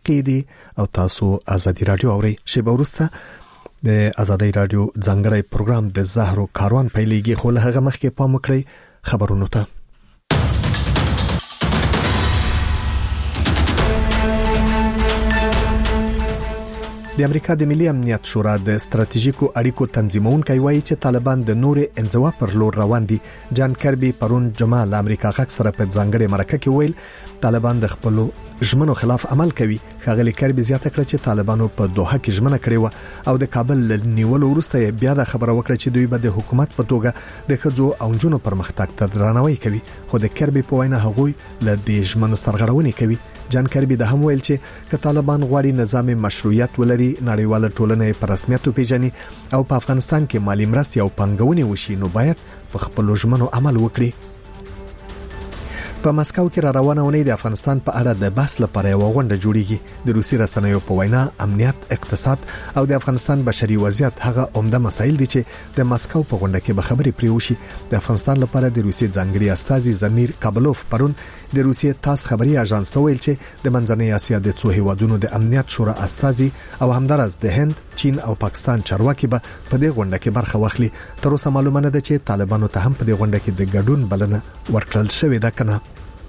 موسیقي دي او تاسو ازادي رادیو اورئ. شیبه وروسته د ازادي رادیو ځانګړی پروګرام د زهرو کاروان پیلېږي، خو له هغه مخکې پام وکړئ خبرونو ته. د امریکا د ملي امنیت شورا د ستراتیژیکو اړیکو تنظیمونکو وایي چې طالبان د نور انزوا پر لور روان دي. جان کربي پرون جمعه له امریکا غږ سره په ځانګړي مرکه کې ویل طالبان د خپل ژمنو خلاف عمل کوي. خغلی کربي زیاته کړه چې طالبانو په دوحه کې ژمنه کړې و او د کابل نیولو وروسته بیا د خبره وکړه چې دوی به د حکومت په توګه د خځو او جنونو پرمختګ ته درناوی کوي. خو د کربي په وینا هغوی له دې ژمنو سرغړونې کوي. جان کربي د هم ویل چې ک طالبان غواړي نظام مشروعیت ولري، نړیواله ټولنه په رسمیت پیژني او په افغانستان کې مالی مرستې او پنګونې وشي، نو باید په خپل ژمنو عمل وکړي. په مسکو کې را روانه ونې د افغانستان په اړه د بحث لپاره یو غونډه جوړیږي. د روسي رسنیو په وینا امنیت، اقتصاد او د افغانستان بشري وضعیت هغه عمده مسایل دي چې د مسکو په غونډه کې به خبرې پریوشي. د افغانستان لپاره د روسي ځانګړي استازي زمیر کابلوف پرون د روسي تاس خبري اژانس ته ویل چې د منځنۍ اسیا د څو هیوادونو د امنیت شورا استازي او همدارس د هند، چین او پاکستان چارواکي به په دې غونډه کې برخه واخلي. تر اوسه معلومه نه ده چې طالبانو ته هم په دې غونډه کې د ګډون بلنه ورکړل شوې ده کنه.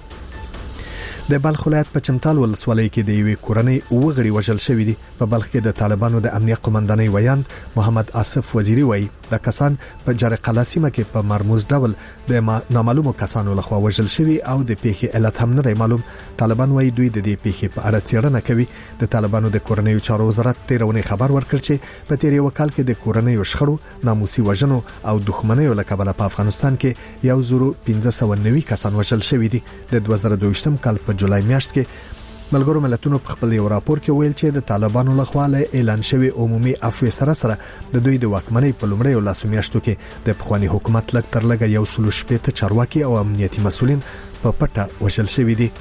د بلخ ولایت په چمتال ولسوالۍ کې د یوې کورنۍ وګړي وژل شوې دي. په بلخ کې د طالبانو د امنیت قومندانۍ ویاند محمد آصف وزیری وایي د کسان په جرقلا سیمه کې په مرموز ډول د نامعلومو کسانو لخوا وژل شوي او د پیښې علت هم نه دی معلوم. طالبان وایي دوی د دې پیښې په اړه څېړنه کوي. د طالبانو د کورنیو چارو وزارت تیرونی خبر ورکړ چې په تیر یو کال کې د کورنیو شخړو، ناموسي وژنو او دښمنیو له کبله په افغانستان کې 1590 کسان وژل شوي دي. د 2022م کال په جولای میاشت کې ملګرو ملتونو په خپل یو راپور کې ویل چې د طالبانو لخوا اعلان شوی عمومي عفو سره د دوی د واکمنۍ په لومړیو لاسو میاشتو کې د پخوانی حکومت لږ تر لږه 160 چارواکي او امنیتي مسولین په پټه وژل شوي دي.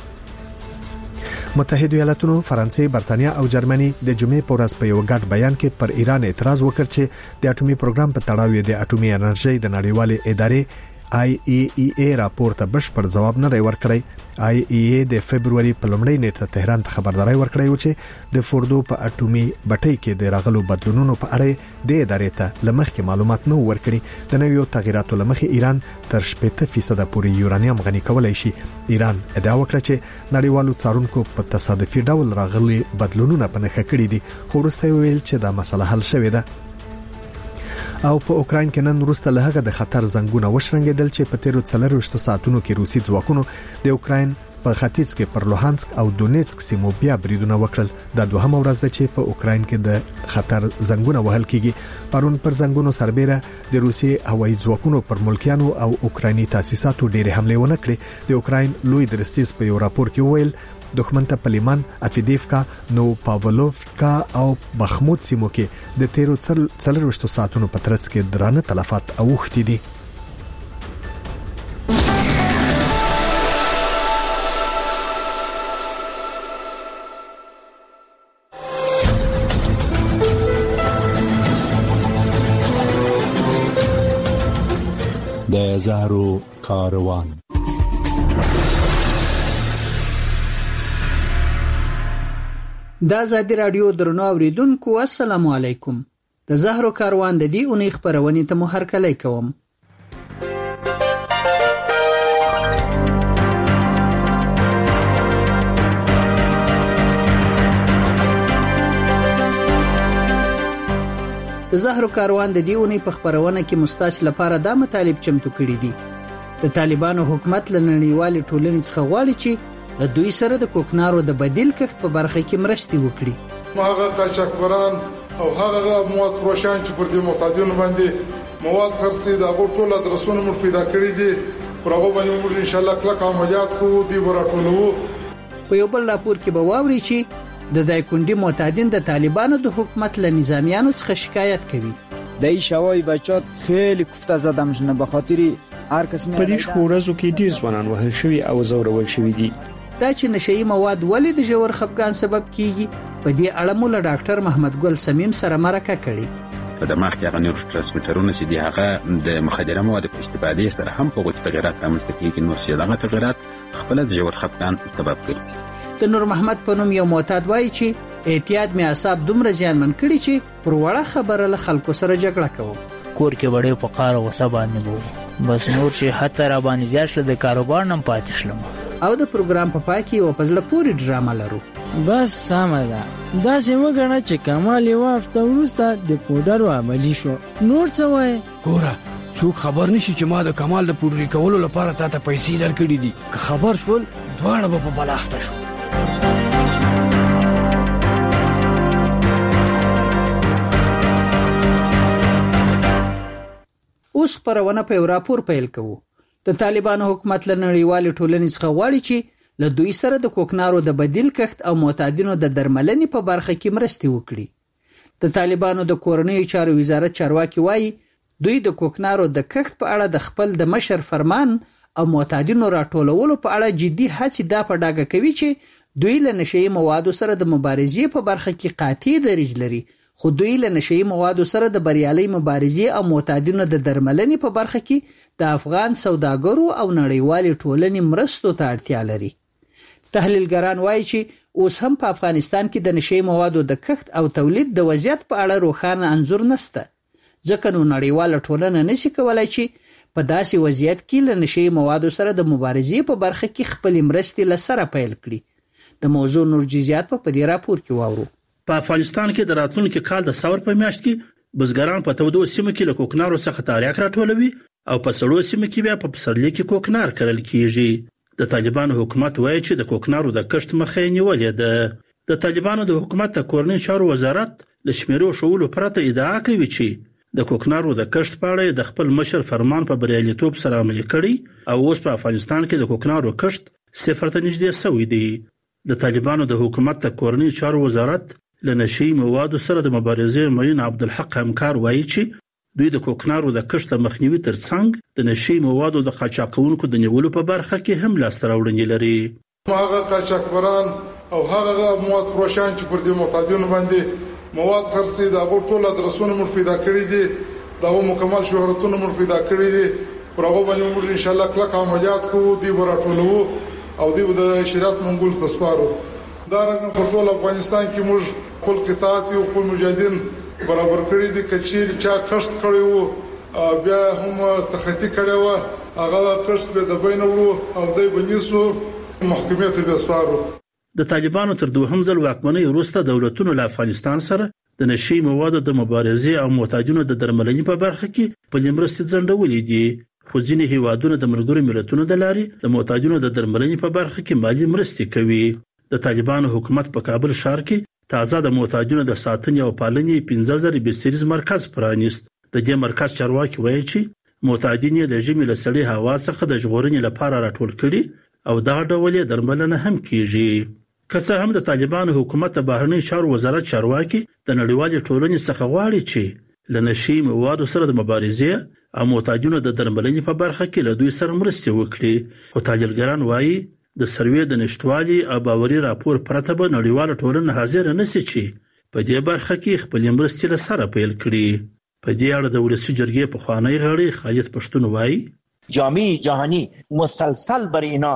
متحده ایالاتونو، فرانسې، برتانیا او جرمني د جمعې په ورځ په یو ګډ بیان کې پر ایران اعتراض وکړ چې د اټومي پروګرام په تړاو د اټومي انرژي د نړیوالې ادارې IAEA راپور ته بشپړ جواب نه دی ورکړی. IAEA د فبرवरी په لومړۍ نیټه تهران ته خبرداري ورکړی و چې د فوردو په اټومي بټۍ کې د راغلو بدلونونو په اړه د ادارې ته لمخکې معلومات نه ورکړي. د نویو تغیراتو لمخې ایران تر 80% پورې یورانیم غني کولای شي. ایران ادعا وکړه چې نړیوالو څارونکو په تصادفي ډول راغلي بدلونونه په نښه کړي دي، خو وروسته ویل چې دا مسله حل شوې ده. او په اوکراین کې نن وروسته له هغه د خطر زنګونه وشرنګېدل چې په تیرو 24 ساعتونو کې روسي ځواکونو د اوکراین په ختیځ کې پر لوهانسک او دونیتسک سیمو بیا بریدونه وکړل. دا دوهمه ورځ ده چې په اوکراین کې د خطر زنګونه وهل کیږي. پرون پر زنګونو سربېره د روسي هوایي ځواکونو پر ملکیانو او اوکرایني تاسیساتو ډېرې حمله ونه کړې. د اوکراین لوی درستیز په یو راپور کې ویل دښمن ته پلیمان، افیدیفکا، نو پاولوفکا او بخمود سیمو کې د تیرو 24 ساعتونو په ترڅ کې درانه تلفات اوښتي دي. د زهرو کاروان. د ازادي رادیو درنو اوریدونکو السلام علیکم. د زهرو کاروان د دې اونۍ خبرونې ته مو هرکلی کوم. د زهرو کاروان د دې اونۍ په خبرونه کې مستاس لپاره دا مطالب چمتو کړي دي. د طالبانو حکومت له نړیوالې ټولنې څخه غواړي چې د دوی سره د کوکنارو د بدیل کښت په برخه کې مرستې وکړي. هغه قاچاقبران او هغه مواد فروشان چې پر دې معتادینو باندې مواد خرڅي دا ټول ادرسونه موږ پیدا کړی دي. پر هغه باندې موږ ان شاء الله کلک عملیات کوو. دی ورټولو. په یو بل راپور کې به واوري چې د دایکندي معتادین د طالبانو د حکومت له نظامیانو څخه شکایت کوي. دای شوای بچات خیلی کوفته زدم جنه به خاطر هر کس په دې شورزو کې ډیر ځوانان وهل شوی او زورول شوی دي. دا چې نشئی مواد ولې د ژور خپګان سبب کیږي، په دې اړه مو له ډاکټر محمد ګل سمیم سره مرکه کړې. په دماغ کې هغه نیورو ترانسمیټرونه چې دی هغه د مخدره موادو په استفادې سره هم په وخت تغیرات رامنځته کیږي. نو چې هغه تغیرات خپل د ژور خپګان سبب ګرځي. د نور محمد په نوم یو معتاد وایي چې اعتیاد می اعصاب دومره زیانمن کړي چې پر وړه خبره له خلکو سره جګړه کوم. کور کې وړې په قار او غصه باندې وو، بس نور چې حتی را باندې زیات شو د کاروبار نم پاتې شلم. او د پروګرام په پای کې یو په زړه پورې ډرامه لرو. بس سمه ده، داسې وګڼه چې کمال یوه هفته وروسته د پوډرو عملي شو. نور څه وایې؟ ګوره څوک خبر نشي چې ما د کمال د پوډري کولو لپاره تا ته پیسې درکړي دي. که خبر شول دواړه به په بلاخته شو. اوس خپرونه په یو راپور پیل کوو. د طالبانو حکومت له نړیوالې ټولنې څخه غواړي چې له دوی سره د کوکنارو د بدیل کښت او معتادینو د درملنې په برخه کې مرستې وکړي. د طالبانو د کورنیو چارو وزارت چارواکي وایي دوی د کوکنارو د کښت په اړه د خپل د مشر فرمان او معتادینو راټولولو په اړه جدي هڅې دا په ډاګه کوي چې دوی له نشهیي موادو سره د مبارزې په برخه کې قاطع دریځ لري، خو دوی له نشهیي موادو سره د بریالۍ مبارزې او معتادینو د درملنې په برخه کې د افغان سوداګرو او نړیوالې ټولنې مرستو ته اړتیا لري. تحلیلګران وایي چې اوس هم په افغانستان کې د نشهیي موادو د کښت او تولید د وضعیت په اړه روښانه انځور نشته، ځکه نو نړیواله ټولنه نشي کولای چې په داسې وضعیت کې له نشهیي موادو سره د مبارزې په برخه کې خپلې مرستې له سره پیل کړي. د موضوع نور جزئیات په دې راپور کې واورو. په افغانستان کې د راتلونکي کال د ثور په میاشت کې بزګران په تودو سیمو کې له کوکنارو څخه تاریخ راټولوي او په سړو سیمو کې بیا په پسرلي کې کوکنار کرل کیږي. د طالبانو حکومت وایي چې د کوکنارو د کښت مخه یې نیولې ده. د طالبانو د حکومت د کورنیو چارو وزارت له شمیرو شولو پرته ادعا کوي چې د کوکنارو د کښت په اړه د خپل مشر فرمان په بریالیتوب سره عملي کړي او اوس په افغانستان کې د کوکنارو کښت صفر ته نږدې شوی دی. د طالبانو د حکومت د کورنیو چارو وزارت له نشهیي موادو سره د مبارزې معین عبدالحق همکار وایي چې دوی د کوکنارو د کښت مخنیوي ترڅنګ د نشهیي موادو د قاچاقونکو د نیولو په برخه کې هم لاسته راوړنې لري. هغه قاچاقبران او هغه مواد فروشان چې پر دې معتادینو باندې مواد خرڅي دا ټول ادرسونه موږ پیدا کړی دي، دا مکمل شهرتونه موږ پیدا کړی دي. پر هغه باندې موږ ان شاء الله کلک عملیات کوو، دی براټولو او دی د شریعت منګول تسپارو. دا رنګ په ټول افغانستان کې موږ خپل قطاعت او خپل مجاهدین برابر کړی دي. کچیر چا کښت کړی وو بیا هم تخطی کړی وو، هغه کښت به د بین وړو او دای بنیسو محکمې ته بسپارو. د طالبانو تر دوهم ځل واکمنۍ وروسته دولتونو له افغانستان سره د نشهیي موادو د مبارزې او معتادینو د درملنې په برخه کې خپلې مرستې ځنډولې دي، خو ځینې هیوادونه د ملګرو ملتونو د لارې د معتادینو د درملنې په برخه کې مالي مرستې کوي. د طالبانو حکومت په کابل ښار کې تازه د معتادینو د ساتنې او پالنې 15000 بستریز مرکز پرانیست. د دې مرکز چارواکي وایي چې معتادین د ژمي له سړې هوا څخه د ژغورنې لپاره راټول کړي او دا ډول درملنه هم کیږي. که څه هم د طالبانو حکومت د بهرنیو چارو وزارت چارواکي د نړیوالې ټولنې څخه غواړي چې له نشهیي موادو سره د مبارزې او معتادینو د درملنې په برخه کې له دوی سره مرستې وکړي، خو تحلیلګران وایي د سروې د نشټوالي او باوري راپور پرته به نړیواله ټولنه حاضر نشي چې په دې برخه کې خپلې مرستې له سره پیل کړي. په دې اړه د ولسي جرګې پخوانی غړی خالد پښتون وایي جامعه جهانی مسلسل بر اینا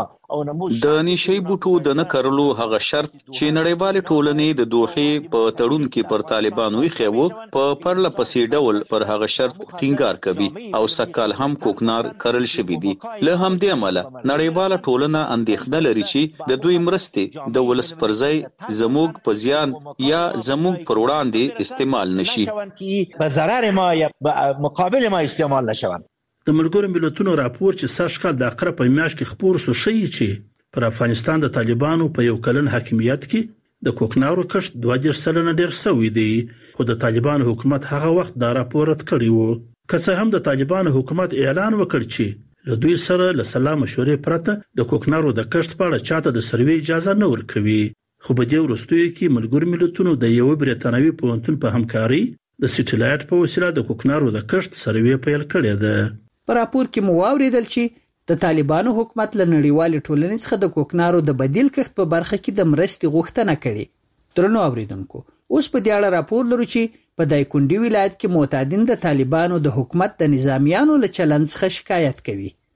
د نشهیي بوټو د نه کرلو هغه شرط چې نړیوالې ټولنې د دوحې په تړون کې پر طالبانو یې په پرله پسې ډول پر هغه شرط ټینګار کوي او سکهال هم کوکنار کرل شوي دي. له همدې امله نړیواله ټولنه اندېښنه لري چې د دوی مرستې د ولس پر ځای زموږ په زیان یا زموږ پر وړاندې استعمال نشي، په ضرر ما یا مقابل ما استعمال نشوند. د ملګرو ملتونو راپور چې سږ کال د اقرب په میاشت کې خپور شو ښیي چې پر افغانستان د طالبانو په یو کلن حاکمیت کې د کوکنارو کښت 20% ډیر شوی دی، خو د طالبانو حکومت هغه وخت دا راپور رد کړی وو. که څه هم د طالبانو حکومت اعلان وکړ چې له دوی سره له سلا مشورې پرته د کوکنارو د کښت په اړه چاته د سروې اجازه نه ورکوي، خو په دې وروستیو کې ملګرو ملتونو د یو بریتانوي پوهنتون په همکاري د سټلایټ په وسیله د کوکنارو د کښت سروې پیل کړې ده. په راپور کې مو واوریدل چې د طالبانو حکومت له نړیوالې ټولنې څخه د کوکنارو د بدیل کښت په برخه کې د مرستې غوښتنه کړې. درنو اوریدونکو، اوس په دې اړه راپور لرو چې په دایکنډي ولایت کې معتادین د طالبانو د حکومت د نظامیانو له چلند څخه شکایت کوي.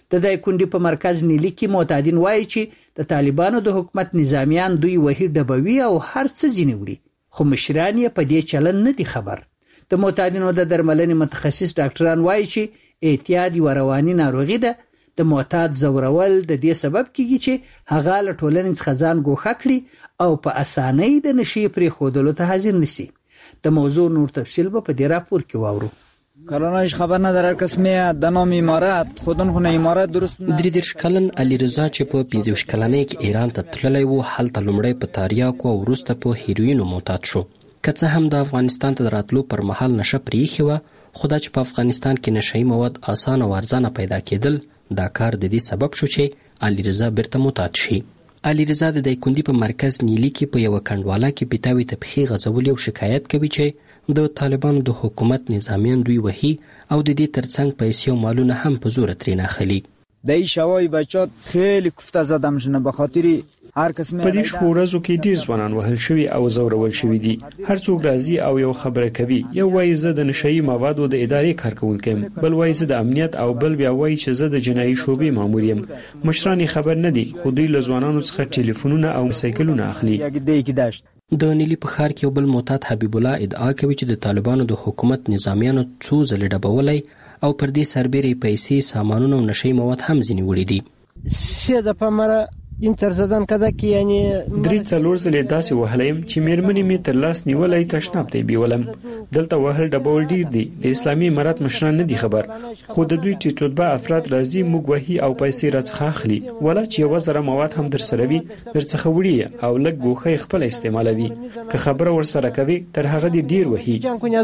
د دایکنډي په مرکز نیلي کې معتادین وایي چې د طالبانو د حکومت نظامیان دوی وهي ډبوي او هر څه ځینې وړي، خو مشران یې په دې چلن نه دي خبر. د معتادینو د درملنې متخصص ډاکټران وایي چې اعتیاد یوه رواني ناروغي ده. د معتاد زورول د دې سبب کیږي چې هغه له ټولنې څخه ځان ګوښه کړي او په اسانۍ د نشي پرېښودلو ته حاضر نشي. د موضوع نور تفصیل به په دې راپور کې واورو. کارانش خبر نداره قسمه د نام امارات خودن خو نه امارات درست 33 کلن علي رضا چې په 15 کلنۍ کې ایران ته تللی و، هلته لومړی په تاریاکو او وروسته په هیروینو معتاد شو. که څه هم د افغانستان ته راتلو پر مهال نشه پرېښې وه، خو دا چې په افغانستان کې نشهیي مواد اسانه او ارزانه پیدا کېدل، دا کار د دې سبب شو چې علي رضا بیرته معتاد شي. علي رضا د دایکنډي په مرکز نیلي کې په یوه کنډواله کې پیتاوي ته پښې غځولي او شکایت کوي چې د طالبانو د حکومت نظامیان دوی وهي او د دې ترڅنګ پیسې او مالونه هم په زوره ترې ناخلي. د این شوای بچات خیلی کوفته زدم شنه به خاطر هر کس په دې شپو ورځو کې ډیر ځوانان وهل شوي او زورول شوي دي. هر څوک راځي او یو خبره کوي، یو وایي زه د نشهیي موادو د ادارې کارکوونکی یم، بل وایي زه د امنیت، او بل بیا وایي چې زه د جنایي شعبې مامور یم. مشران خبر نه دي، خو دوی له ځوانانو څخه ټلیفونونه او سایکلونه اخلي. د نیلي په ښار کې یو بل معتاد حبیب الله ادعا کوي چې د طالبانو د حکومت نظامیانو څو ځلې ډبولی او پر دې سربېره پیسې، سامانونه او نشهیي مواد هم ځینې وړي دي. اینتر زدن کده که یعنی 3-4 ځلې داسې وهلی یم چې میرمنې مې تر لاس نیولی تشناب ته یې بیولم. دلته وهل ډبول ډیر دي. د اسلامي امارات مشران نه دي خبر، خو د دوی ټیټ رتبه افراد راځي، موږ وهي او پیسې راڅخه اخلي. ولا چې یوه ذره مواد هم در سره وي، درڅخه وړي او لږ ګوښه یې خپله استعمالوي. که خبره ورسره کوي، تر هغه دې ډیر وهي.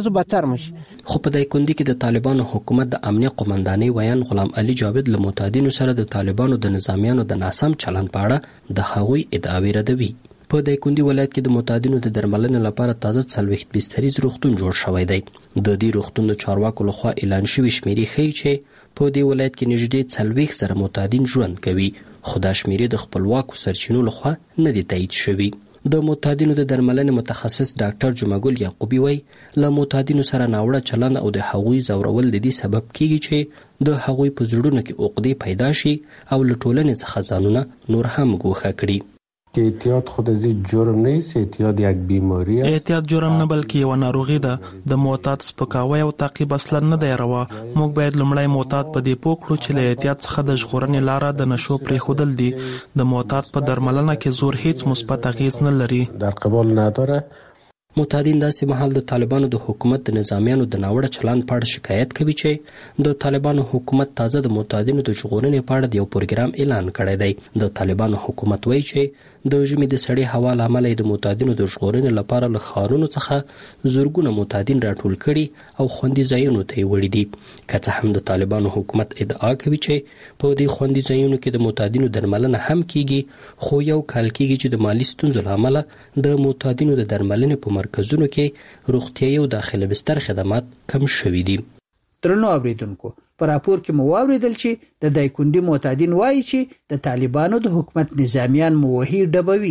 خو په دایکنډي کې د طالبانو حکومت د امنیه قومندانۍ ویان غلام علي جاوید له معتادینو سره د طالبانو د نظامیانو د ناسم چلند په اړه د هغوی ادعاوې ردوي. په دایکنډي ولایت کې د معتادینو د درملنې لپاره تازه 40 بستریز روغتون جوړ شوی دی. د دې روغتون د چارواکو لخوا اعلان شوي شمیرې ښیي چې په دې ولایت کې نږدې 40 زره معتادین ژوند کوي، خو دا شمیرې د خپلواکو سرچینو لخوا نه دي تایید شوي. د معتادینو د درملنې متخصص ډاکټر جمعګل یعقوبي وایي له معتادینو سره ناوړه چلند او د هغوی زورول د دې سبب کیږي چې د هغوی په زړونو کې عقدې پیدا شي او له ټولنې څخه ځانونه نور هم ګوښه کړي. که اعتیاد خود از جرم نیست، اعتیاد یک بیماری است. اعتیاد جرم نه بلکې یو ناروغي ده. د معتاد سپکاوی او تعقیب اصلا نه دی روا. موږ باید لومړی معتاد په دې پوه کړو چې له اعتیاد څخه د ژغورنې لاره د نشو پرېښودل دي. د معتاد په درملنه کې زور هیڅ مثبت اغیز نه لري. در قبال نداره. معتادین داسې مهال د طالبانو د حکومت د نظامیانو د ناوړه چلند په اړه شکایت کوي چې د طالبانو حکومت تازه د معتادینو د ژغورنې په اړه د یو پروګرام اعلان کړی دی. د طالبانو حکومت وایي چې د ژمي د سړې هوا له امله د معتادینو د ژغورنې لپاره له ښارونو څخه زرګونه معتادین راټول کړي او خوندي ځایونو ته یې وړي دي. که څه هم د طالبانو حکومت ادعا کوي چې په دې خوندي ځایونو کې د معتادینو درملنه هم کیږي، خو یو کال کیږي چې د مالی ستونزو له امله د معتادینو د درملنې په مرکزونو کې روغتیايي او داخله بستر خدمات کم شوي دي. درنو اوریدونکو، په راپور کې مو واوریدل چې د دایکنډي معتادین وایي چې د طالبانو د حکومت نظامیان مو وهي ډبوي.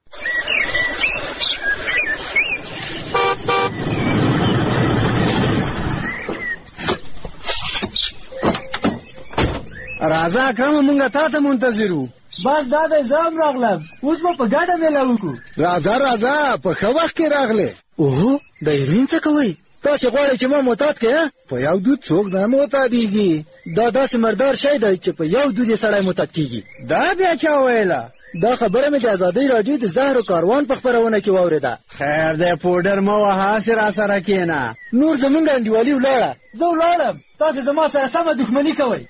راځه اکرم، مونږ تا ته منتظر وو. بس دا د زام راغلم، اوس به په ګډه میله وکړو. راځه په ښه وخت کې راغلې. اوهو، د هیروین څه کوئ؟ تاسې غواړئ چې ما معتاد کړې؟ په یو دود څوک نه معتادېږي. دا داسې مردار شی دی چې په یو دود یې سړی معتاد کېږي. دا بیا چا ویله؟ دا خبره مې د ازادۍ راډیو د زهرو کاروان په خپرونه کې واورېده. خیر دی، پوډر مه وهه، هسې راسره کښېنه. نور زمونږ انډیوالي ولاړه، زه ولاړم، تاسې زما سره سمه دښمني کوئ.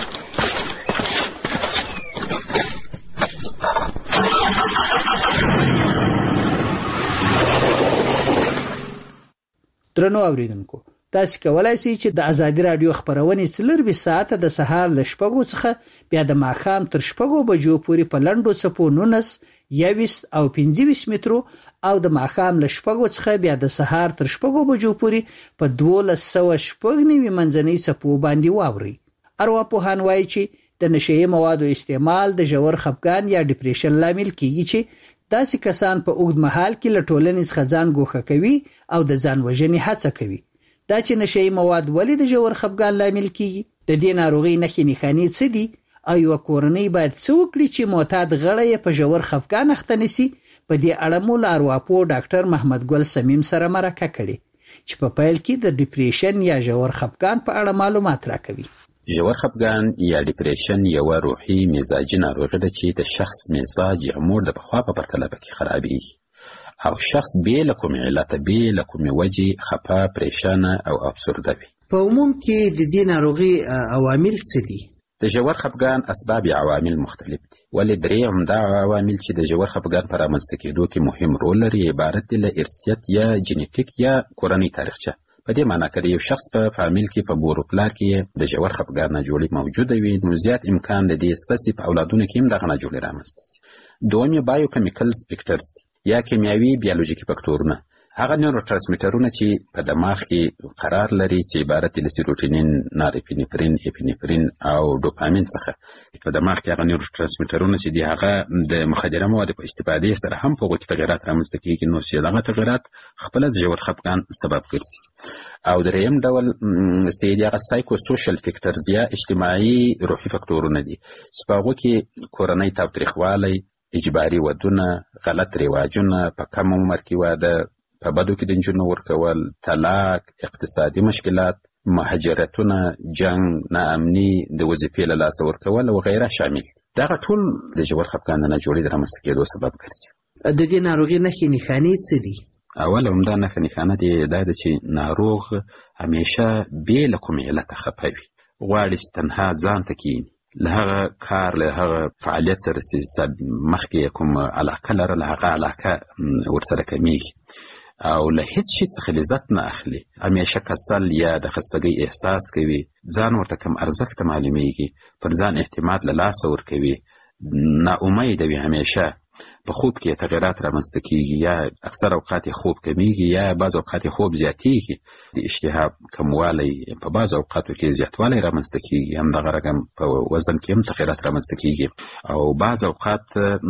درنو اوریدونکو، تاسو کولای شئ چې د ازادي رادیو خبرونه 4 ساعته د سهار ل 6 څخه بیا د ماښام تر 6 بجو پورې په لنډو څپو 19 21 او 25 مترو او د ماښام ل 6 څخه بیا د سهار تر 6 بجو پورې په 1290 منځنۍ څپو باندې واوري. ارواپوهان وایي چې د نشهیي موادو استعمال د ژور خپګان یا ډیپریشن لامل کیږي چې داسې کسان په اوږد مهال کې له ټولنې څخه ځان ګوښه کوي او د ځان وژنې هڅه کوي. دا چې نشهیي مواد ولې د ژور خپګان لامل کیږي، د دې ناروغۍ نښې نښانې څه دي ایو کورنۍ باید څه وکړي چې معتاد غړی یې په ژور خفګان اخته نشي؟ په دې اړه مو له ارواپوه ډاکټر محمد ګل سمیم سره مرکه کړې چې په پیل کې د ډیپریشن یا ژور خفګان په اړه معلومات راکوي. ژور خفګان یا ډیپریشن یوه روحي مزاجي ناروغي ده چې د شخص مزاج یا موډ د پخوا په پرتله پکې خرابېږي او شخص بې له کومې علته بې له کومې وجې خفه، پریشانه او افسرده وي. په عموم کې د دې ناروغي عوامل څه دي؟ د ژور خفګان اسباب یا عوامل مختلف دي، ولې درې عمده عوامل چې د ژور خفګان په رامنځته کېدو کې مهم رول لري عبارت دي له ارثیت یا جینیټیک یا کورنۍ تاریخچه. په دې معنی که د یو شخص په فامیل کې په مور و پلار کې د ژور خفګان ناجوړي موجوده وي نو زیات امکان د دې شته چې په اولادونو کې هم دغه ناجوړي رامنځته شي. دویم یې بایوکیمیکل سپیکټرز دي یا کیمیاوي بیولوژیکي فکتورونه، هغه نیورو ترانسمیټرونه چې په دماغ کې قرار لري چې عبارت دي له سیروټونین، نارپینفرین، اپینفرین او ډوپامین څخه. په دماغ کې هغه نیورو ترانسمیټرونه چې دي هغه د مخدره موادو په استفادې سره هم په هغو کې تغیرات رامنځته کېږي نو چې دغه تغیرات خپله د ژور خفګان سبب ګرځي. او دریم ډول چې د هغه سایکو سوشل فیکټرز یا اجتماعي روحي فکتورونه دي چې په هغو کې کورنۍ تاوتریخوالی، اجباري ودونه، غلط رواجونه، په کم عمر کې واده، په بدو کې د نجونو ورکول، طلاق، اقتصادي مشکلات، مهاجرتونه، جنگ، ناامني، د وظیفې له لاسه ورکول او غیره شامل دي. دغه ټول د ژور خفګان د ناجوړي د رامنځته کېدو سبب ګرځي. د دې ناروغي نښې نښانې څه دي؟ اول عمده نښه نښانه دي دا ده چې ناروغ همیشه بې له کومې علته خفه وي، غواړي چې تنها ځان ته کښېني، له هغه کار له هغه فعالیت سره چې مخکې کوم علاقه لرله هغه علاقه ورسره کمیږي او له هیڅ شي څخه لذت نه اخلي، همیشه کسل یا د خستګۍ احساس کوي، ځان ورته کم ارزښته معلومیږي، پر ځان اعتماد له لاسه ورکوي، ناامیده وي، همیشه په خوب کې تغیرات رامنځته کېږي یا اکثر اوقات یې خوب کمیږي یا بعض اوقات یې خوب زیاتېږي، د اشتها کموالی، په بعض اوقاتو کې زیاتوالی رامنځته کېږي، همدغه رقم په وزن کې هم تغیرات رامنځته کېږي او بعض اوقات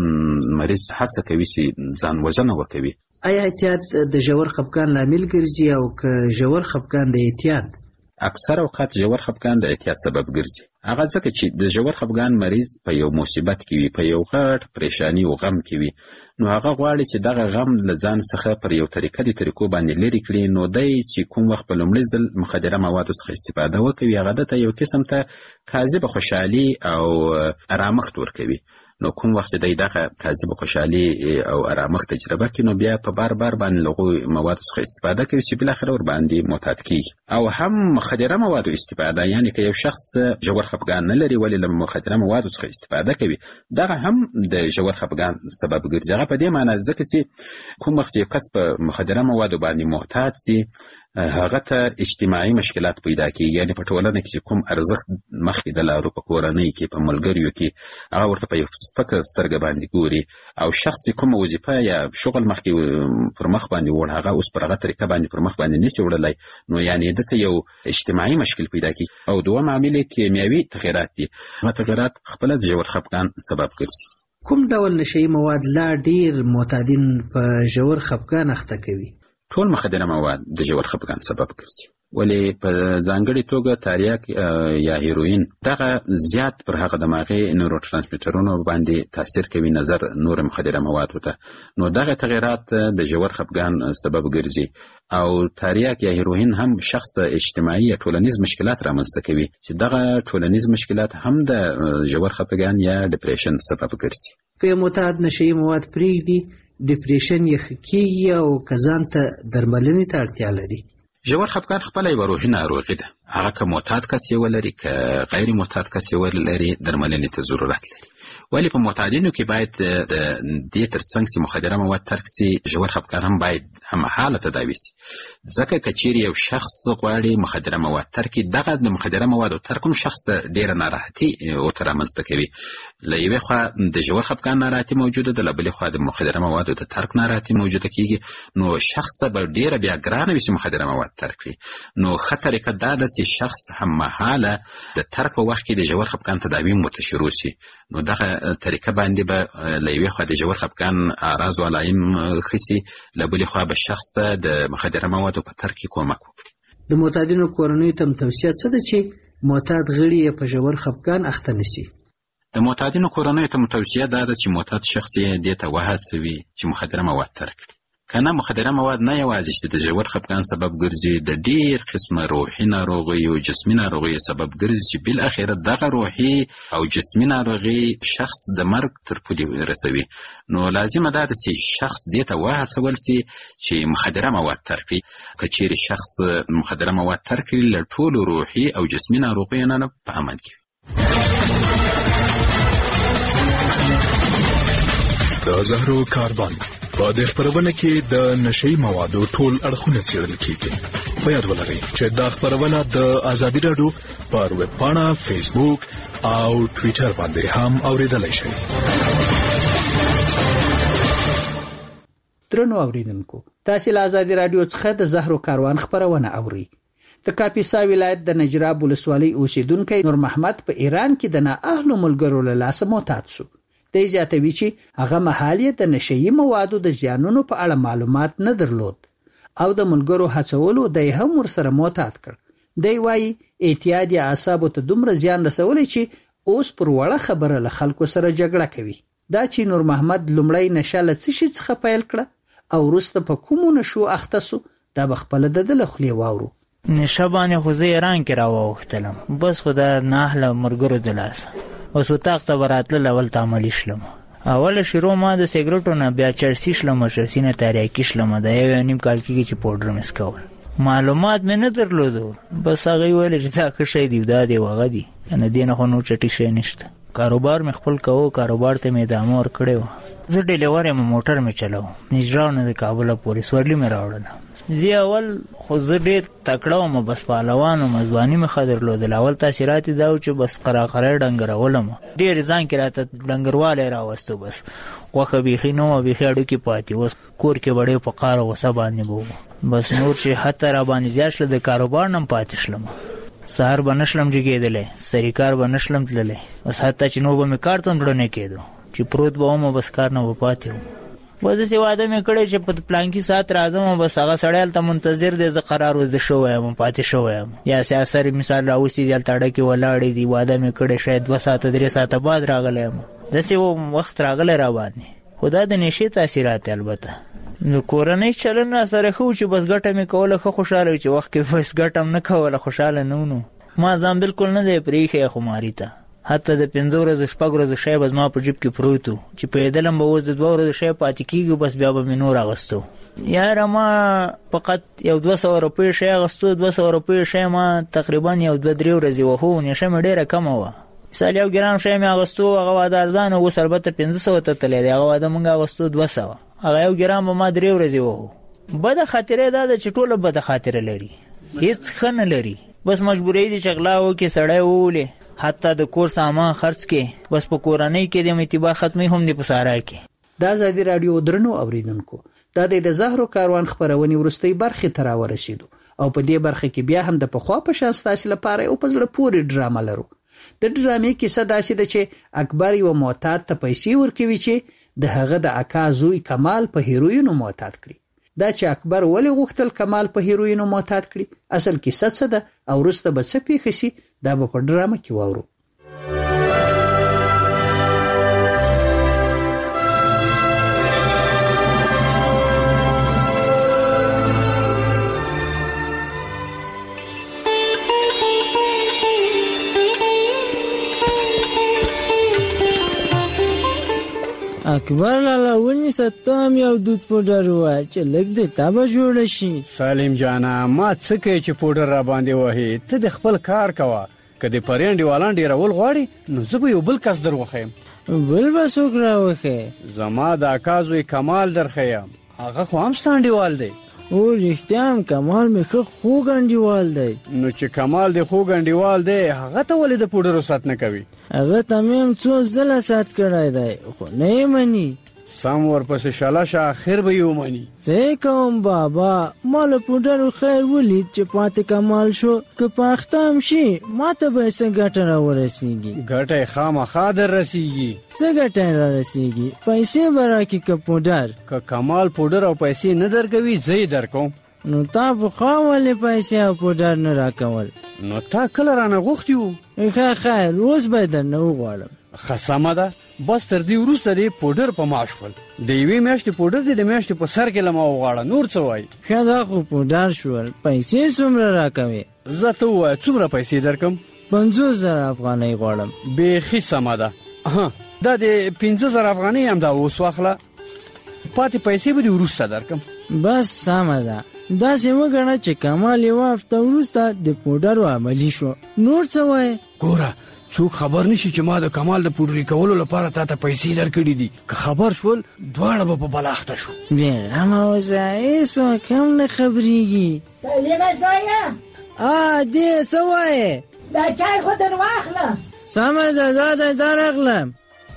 مریض هڅه کوي چې ځان وژنه وکوي. آیا اعتیاد د ژور خفګان لامل ګرځي او که ژور خفګان د اعتیاد؟ اکثر اوقات ژور خفګان د اعتیاد سبب ګرځي، هغه ځکه چې د ژور خفګان مریض په یو مصیبت کې وي، په یو غټ پریشانی او غم کې وي، نو هغه غواړي چې دغه غم له ځان څخه پر یو طریقو باندې لرې کړي، نو دی چې کوم وخت په لومړي ځل مخدره موادو څخه استفاده وکوي هغه دته یو قسم ته کاذبه خوشحالي او ارامښت ورکوي، نو کوم وخت چې دی دغه کاذبه خوشحالي او ارامښت تجربه کړي نو بیا په بار باندې له هغو موادو څخه استفاده کوي چې بالاخره ورباندې معتاد کېږي. او هم مخدره موادو استفاده، یعنې که یو شخص ژور خفګان نه لري ولې له مخدره موادو څخه استفاده کوي دغه هم د ژور خفګان سبب ګرځي. هغه په دې معنی ځکه چې کوم وخت یو کس په مخدره موادو باندې معتاد سي هغه ته اجتماعي مشکلات پیدا کېږي، یعنې په ټولنه کې چې کوم ارزښت مخکې د لارو په کورنۍ کې په ملګریو کې هغه ورته په یو سپکه سترګه باندې ګوري او شخص کومه وظیفه یا شغل مخکې پر مخ باندې وړ هغه اوس پر هغه طریقه باندې پر مخ باندې نشي وړلی، نو یعنې دته یو اجتماعي مشکل پیدا کېږي. او دوم عامل یې کیمیاوي تغیرات دي، هغه تغیرات خپله د ژور خفګان سبب ګرځي. کوم ډول نشهیي مواد لا ډیر معتادین په ژور خفګان اخته کوي؟ ټول مخدره مواد د ژور خفګان سبب ګرځي، ولې په ځانګړې توګه تریاک یا هیروین دغه زیات پر هغه دماغي نیورو ترانسمیټرونو باندې تاثیر کوي نظر نور مخدره موادو ته، نو دغه تغیرات د ژور خفګان سبب ګرځي. او تریاک یا هیروین هم شخص ته اجتماعي یا ټولنیز مشکلات رامنځته کوي چې دغه ټولنیز مشکلات هم د ژور خفګان یا ډیپریشن سبب ګرځي. که معتاد نشهیي مواد پرېږدي ډیپریشن یې ښه کېږي او که ځان ته درملنې ته اړتیا لري؟ ژور خفګان خپله یوه روحي ناروغي ده، هغه که معتاد کس یې ولري که غیر معتاد کس یې ولري درملنې ته ضرورت لري، ولی په معتادینو کې باید د دې ترڅنګ چې مخدره مواد ترک سي ژور خفګان هم باید هممهاله تداوي سي، ځکه که چیرې یو شخص غواړي مخدره مواد ترک کړي دغه د مخدره موادو ترک هم شخص ته ډېره ناراحتي ورته رامنځته کوي، له یوې خوا د ژور خفګان ناراحتي موجوده ده، له بلې خوا د مخدره موادو د ترک ناراحتي موجوده کېږي، نو شخص ته به ډېره بیا ګرانه وي چې مخدره مواد ترک کړي. نو ښه طریقه دا ده چې شخص هممهاله د ترک په وخت کې د ژور خفګان تداوي ورته شروع سي، نو دغه طریقه باندې به له یوې خوا د ژور خفګان اعراض او علایم ښه سي، له بلې خوا به شخص ته د مخدره موادو په ترک کې کومک وکړي. د معتادینو کورنیو ته توصیه څه ده چې معتاد غړي یې په ژور خفګان اخته نشي؟ د معتادینو کورنیو ته توصیه دا ده چې معتاد شخص یې دې ته وهڅوي چې مخدره مواد ترک کړي. که نه، مخدره مواد نه یوازې چې د ژور خفګان سبب ګرځي، د ډېر قسمه روحي ناروغیو او جسمي ناروغیو سبب ګرځي چې بالاخره دغه روحي او جسمي ناروغي شخص د مرګ تر پولې رسوي. نو لازمه ده چې شخص دې ته وهڅول سي چې مخدره مواد ترک کړي. که چیرې شخص مخدره مواد ترک کړي، له ټولو روحي او جسمي ناروغیو نه په امن کې وي. د زهرو کاربن په دې خپرونه کې د نشئی موادو ټول اړخونه څېړل کیږي. په یاد ولرئ چې دا خپرونه د آزادي راډیو پر ویب پاڼه، فیسبوک او ټویټر باندې هم اوریدلای شئ. درنو اوریدونکو، تاسو له آزادي راډیو څخه د زهرو کاروان خپرونه اورئ. د کاپیسا ولایت د نجراب ولسوالۍ اوسیدونکو نور محمد په ایران کې د نااهلو ملګرو له لاسه معتاد شو. د زیاتوي چې هغه مهال یې د نشئی موادو د زیانونو په اړه معلومات نه درلود او د ملګرو هڅولو د هم ورسره معتاد کړ. دی وایي اعتیاد اعصابو ته دومره زیان رسولی چې اوس پر وړه خبره له خلکو سره جګړه کوي. دا چې نور محمد لومړی نشه له څه شي څخه پیل کړه او وروسته په کومو نشو اخته سو، دا به خپله د ده له خولې واورو. نشه باندې خو زه ایران کې راواوښتلم، بس خو د ناهله ملګرو د لاسه اوس اتاق ته به راتلل. اول ته عملي شلم، اوله شروع ما د سیګرټو نه، بیا چرسي شلم، چرسي نه تریاکي شلم. د 1.5 کال کېږي چې پوډر مې څکول. معلومات مې نه درلودو، بس هغوی ویل چې دا ښه شی دی، دا دی هغه دی، نه دې نه خو نور چټي شی نشته. کاروبار مې خپل کوو، کاروبار ته مې ادامه ورکړې وه. زه ډیلیور یم، موټر مې چلوم، نجراب نه د کابله پورې سورلي مې راوړله. زی اول خو زه ډېر تکړه وم، بس پهلوان وم، ځواني مې ښه درلودله. اول تاثیرات یې دا و چې بس قراقری ډنګرولم، ډېر ځان کې راته ډنګروالی راوستو. بس غوښه بیخي نه وه، بیخي هډوکي پاتې. اوس کور کې به ډېر په قار او غوسه باندې به وم. بس نور چې حتی را باندې زیات شله، د کاروبار نه هم پاتې شلم. سهار به نه شلم جګېدلی، سري کار به نه شلم تللی. بس حتی چې نور به مې کار ته هم زړه نه کېدو، چې پروت به وم، بس کار نه به پاتې وم. بس داسې واده مې کړی چې په پلانکي ساعت راځم، بس هغه سړی هلته منتظر دی، زه قرار وده شوی یم، پاتې شوی یم. یا سیاسر مثال راوستي دي، هلته اډه کې ولاړې دي، واده مې کړی، شاید 2 ساعته 3 ساعته بعد راغلی یم. داسې وخت راغلی را باندې. خو دا د نشې تاثیرات دی. البته نو کورنۍ چلن را سره ښه و چې بس ګټه مې کوله، ښه خوشحاله و چې وخت کې بس ګټه هم نه کوله، خوشحاله نه و. ما ځان بلکل نه دی پرېښی خماري ته. حتی د 5 ورځو 6 ورځو شی به زما په جیب کې پروت و، چې پوهېدلم به اوس د 2 ورځو شی پاتې کېږي، بس بیا به مې نور اغوستو. یاره ما فقط یو 200 روپۍ شی اغوستو. 200 روپۍ شی ما تقریبا یو 2-3 ورځې وهو، نشه مې ډېره کمه وه. مثال 1 ګرام شی مې اغوستو، هغه واده ارزانه، اوس البته 500 ته تللی دی. هغه واده مونږ اغوستو 200، هغه 1 ګرام به ما 3 ورځې وهو. بده خاطره دا ده چې ټوله بده خاطره لري، هېڅ ښه نه لري. بس مجبورۍ دي چې غلا وکړي، سړی وولې، حتی د کور سامان خرڅ کې، بس په کورنۍ کې د اعتبار ختمي هم دی په سارا کې. دا آزادي راډیو درنو اوریدونکو، دا د زهرو کاروان خپرونې وروستۍ برخې ته راورسېدو او په دې برخه کې بیا هم د پخوا په شان ستاسو لپاره یو په زړه پورې ډرامه لرو. د ډرامې کیسه داسې ده چې اکبر یو معتاد ته پیسې ورکوي چې د هغه د اکا زوی کمال په هیروینو معتاد کړي. دا چې اکبر ولې غوښتل کمال په هیروینو معتاد کړي، اصل کیسه څه ده او وروسته به څه پیښ شي، دا به په ډرامه کې واورو. اکبر لالا ونیسه تام یو دود پوډر وای چې لږ د تابه جوړ شي. سالم جانا ما څه کوي چې پوډر را باندې وهي، ته د خپل کار کوه. که د پرېنډي والان ډېرول غواړي نو زه به یو بل کس در وښیم. بل به څوک راوښی؟ زما د اکا زوی کمال درښیم، هغه خو هم ستا انډیوال دی. او رښتیا هم کمال مې ښه خوږ انډیوال دی. نو چې کمال د خوږ انډیوال دی، هغه ته ولې د پوډرو سات نه کوي؟ هغه ته مې هم 2 ځله سات کړی دی، خو نه یې مني. سم ورپسې شالاشه، اخر به یې ومني. څه کوم بابا، ما له پوډرو خیر ولید چې پاتې کمال شو. که په اخته هم شي ما ته به څه ګټه راورسېږي؟ ګټه یې خامخا در رسېږي. څه ګټه یې رارسېږي؟ پیسې به راکړي که پوډر؟ که کمال پوډر او پیسې نه درکوي زه یې درکوم. نو تا پخوا ولې پیسې او پوډر نه راکول؟ نو تا کله رانه غوښتي وو؟ ښه خیر، اوس به یې درنه وغواړم. خصمه ده بس تر دې وروسته دې پودر په ما شول د یوې میاشتې پودر دې د میاشتې په سر کې لمه وغواړه نور څه وایي ښه دا خو پودر شول پیسې څومره راکوې زه ته ووایه څومره پیسې درکم 50,000 افغانۍ غواړم بیخي سمه ده دا د 15,000 افغانۍ هم دا اوس واخله پاتې پیسې به دې وروسته درکم بس سمه ده داسې وګڼه چې کمال یوه هفته وروسته د پودرو عملي شو نور څه وایې ګوره څوک خبر نشي چې ما د کمال د پودري کولو لپاره تا ته پیسې درکړي دي که خبر شول دواړه به په بلاخته شو بېغمه اوسه هېڅوک هم نه خبرېږي سلیمه زویه دې څه وایې دا چای خو در واخله سمه ده دا راغلم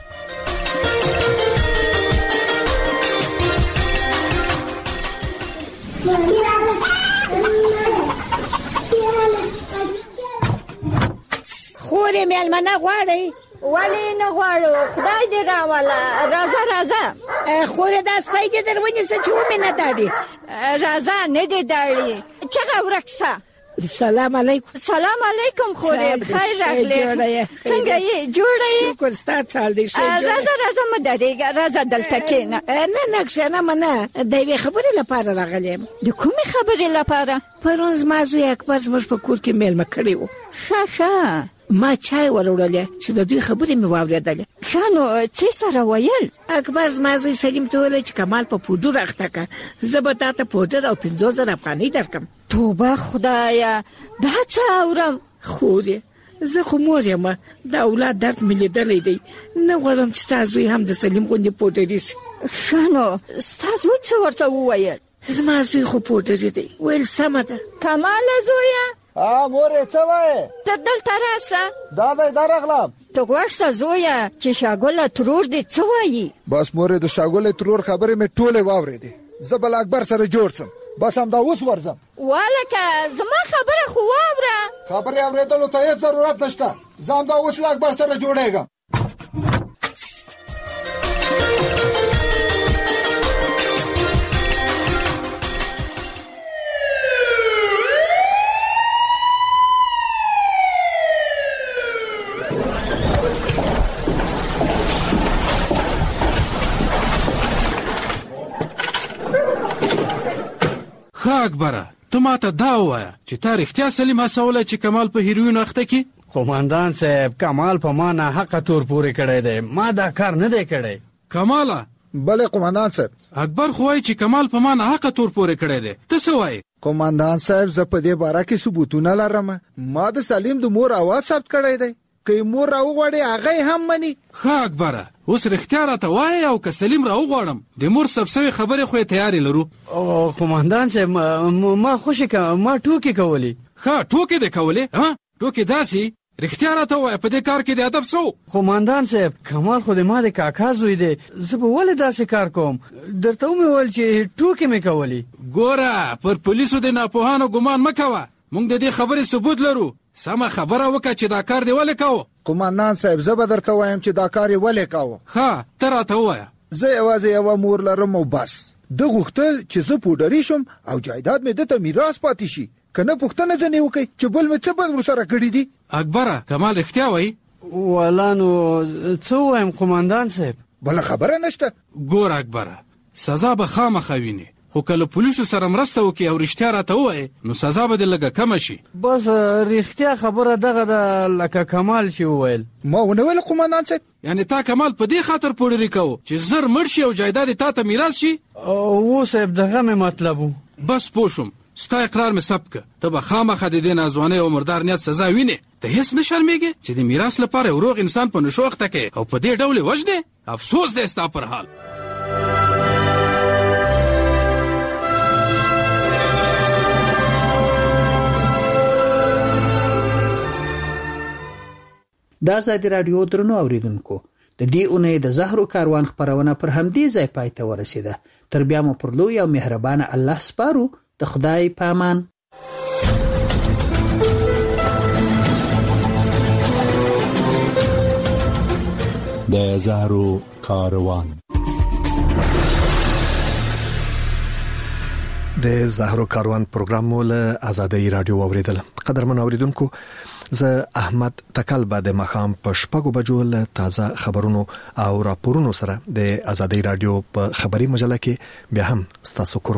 خورې مېلمنه غواړئ ولې نه غواړو خدای دې راوله راځه خورې دا سپی دې در ونیسه چې ومې نه داړي راځه نه دې داړي چغه ورک شه سلام علیکم سلام علیکم خورې خیر راغلی څنګه یې جوړه یې شکر ستا چال دې ښه راځه مه درېږه راځه دلته کښېنه نه کښېنه نه د یوې خبرې لپاره راغلی یم د کومې خبرې لپاره پرون زما زوی اکبر زموږ په کور کې میلمه کړی و ښه ما چای وروړلی چې د دوی خبرې مې واورېدلې ښه نو څه سره ویل اکبر زما زوی سلیم ته ویلی چې کمال په پودر اخته که زه به تا ته پودر او 50,000 افغانۍ درکم توبه خدایه دا څه اورم خورې زه خو مور یم د اولاد درد مې لیدلی دی نه غواړم چې ستا زوی هم د سلیم غوندې پودري سي ښه نو ستا زوی څه ورته وویل زما زوی خو پودري دی ویل سمه ده کماله زویه مورې څه وایې ته دلته راسه دا راغلم ته غوږ شه زویه چې شاګله ترور دې څه وایي بس مورې د شاګلې ترور خبرې مې ټولې واورېدې زه به له اکبر سره جوړ سم بس همدا اوس ورځم والکه زما خبره خو واوره خبرې اورېدلو ته هېڅ ضرورت نشته زه همدا اوس له اکبر سره جوړېږم اکبره ته ماته دا ووایه چې تا رښتیا سلیم هڅولی چې کمال په هیروین اخته کړي قومندان صاحب کمال په ما ناحقه تور پورې کړی دی ما دا کار نه دی کړی کماله بله قومندان صاحب اکبر خو وایي چې کمال په ما ناحقه تور پورې کړی دی ته څه وایې قومندان صاحب زه په دې باره کې ثبوتونه لرم ما د سلیم د مور اواز ثبت کړی دی که مور راوغواړي هغه هم مني ښه اکبره اوس رښتیا راته وایې او که سلیم راوغواړم د مور ثبت شوې خبرې خو یې تیارې لرو قومندان صاحب ما خوشې ما ټوکې کولې ښه ټوکې دې کولې ټوکې داسې رښتیا راته وایه په دې کار کې د هدف څه و قومندان صاحب کمال خو د ما د کاکا زوی دی زه به ولې داسې کار کوم درته ومې ویل چې ټوکې مې کولې ګوره پر پولیسو د ناپوهانو ګمان مه کوه موږ د دې خبرې ثبوت لرو سمه خبره وکړه چې دا کار دې ولې کوو قومندان صاحب زه به درته وایم چې دا کار یې ولې کوو ښه ته راته ووایه زه یوازې یوه مور لرم او بس ده غوښتل چې زه پوډري شم او جایداد مې ده ته میراث پاتې شي که نه پوښتنه ځنې وکړئ چې بل مې څه بل ورسره کړي دي اکبره کمال رښتیا وایي والا نو څه ووایم قومندان صاحب بله خبره نشته ګوره اکبره سزا به خامخا وینې خو که له پولیسو سره مرسته وکړي او رښتیا راته ووایې نو سزا به دې لږه کمه شي بس رښتیا خبره دغه ده لکه کمال چې وویل ما ونه ویل قومندان صاحب یعنې تا کمال په دې خاطر پوډري کوو چې زر مړ شي او جایداد یې تا ته میراث شي و صاحب دغه مې مطلب و بس پوه شوم ستا اقرار مې ثبت که ته به خامخا د دې ناځوانۍ او مردار نیت سزا وینې ته هېڅ نه شرمېږې چې د میراث لپاره یو روغ انسان په نشو اخته کوې او په دې ډول یې وژنې افسوس دی ستا پر حال دا ازادي راډیو درنو اوریدونکو د دې اونۍ د زهرو کاروان خپرونه پر همدې ځای پای ته ورسېده تر بیا مو پر لوی او مهربانه الله سپارو د خدای په امان د زهرو کاروان د زهرو کاروان پروګرام مو له ازادي راډیو اوریدل قدرمن اوریدونکو زه احمد تکل بعد مخام په شپږو بجو له تازه خبرونو او راپورونو سره د ازادي رادیو په خبري مجله کې بیا هم ستاسو